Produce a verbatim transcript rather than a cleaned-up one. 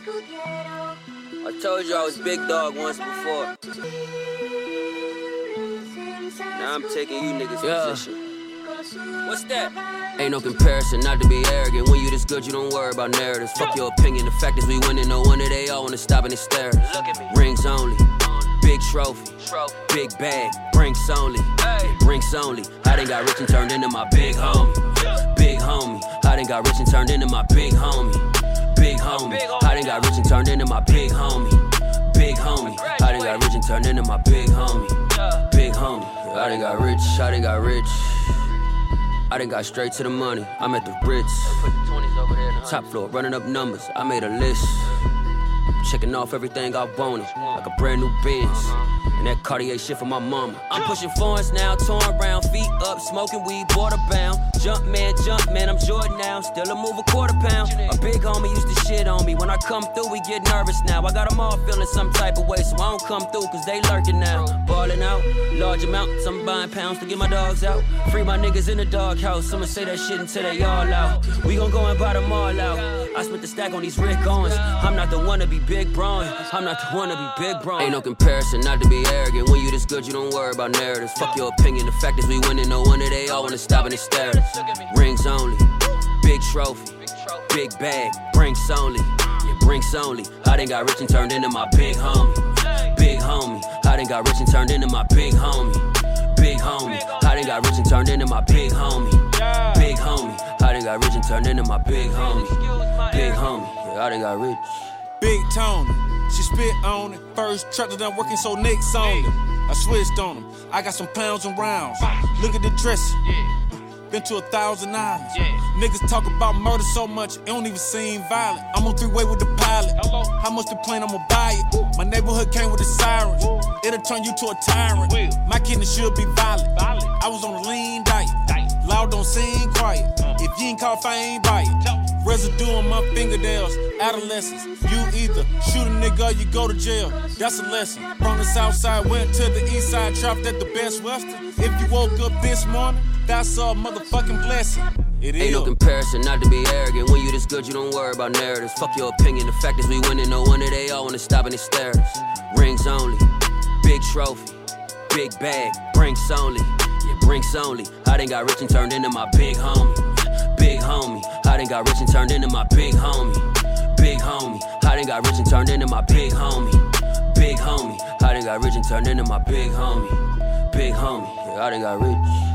I told you I was big dog once before. Now I'm taking you niggas' yeah. position. What's that? Ain't no comparison, not to be arrogant. When you this good, you don't worry about narratives. Fuck your opinion, the fact is we winning. No wonder they all wanna stop and they stare. Look at me. Rings only, big trophy, trophy. Big bag, brinks only, hey. Brinks only. I done got rich and turned into my big homie, big homie. I done got rich and turned into my big homie, big homie. I done got rich and turned into my big homie, big homie. I done got rich and turned into my big homie, big homie. I done got rich, I done got rich. I done got straight to the money, I'm at the Ritz. Top floor, running up numbers, I made a list. Checking off everything I wanted, like a brand new Benz. And that Cartier shit for my mama. I'm pushing foreigns now, torn around, feet up, smoking weed, border bound. Jump man, jump man, I'm Jordan now, still a move a quarter pound. A big homie used to shit on me, when I come through we get nervous now. I got them all feeling some type of way, so I don't come through cause they lurking now. Balling out, large amounts, I'm buying pounds to get my dogs out. Free my niggas in the doghouse, I'ma say that shit until they all out. We gon' go and buy them all out. I spent the stack on these Rick Owens, I'm not the one to be big brawn, I'm not the one to be big brawn. Ain't no comparison, not to be arrogant. When you this good, you don't worry about narratives. Fuck your opinion, the fact is we winning. No wonder they all wanna stop and they stare. Rings only, big trophy, big bag, brinks only, yeah, brinks only. I done got rich and turned into my big homie, big homie. I done got rich and turned into my big homie, big homie. I done got rich and turned into my big homie, big homie. I done got rich and turned into my big homie, big homie. Yeah, I done got rich. Big Tony, she spit on it. First truck that I'm working, so Nick's on it. I switched on them. I got some pounds and rounds. Look at the dressing. Been to a thousand islands. Niggas talk about murder so much, it don't even seem violent. I'm on three-way with the pilot. How much the plane, I'ma buy it. My neighborhood came with the sirens. It'll turn you to a tyrant. My kidney should be violent. I was on a lean diet. Loud don't seem quiet. If you ain't cough, I ain't bite it. Residue on my fingernails. Adolescence, you either shoot a nigga or you go to jail. That's a lesson. From the south side, went to the east side, trapped at the Best Western. If you woke up this morning, that's a motherfucking blessing. It Ain't is. no comparison, not to be arrogant. When you this good, you don't worry about narratives. Fuck your opinion, the fact is we winning. No wonder they all wanna stop and they stare. Rings only, big trophy, big bag, brinks only, yeah, brinks only. I done got rich and turned into my big homie, big homie. I done got rich and turned into my big homie, big homie. I done got rich and turned into my big homie, big homie. I done got rich and turned into my big homie, big homie. Yeah, I done got rich.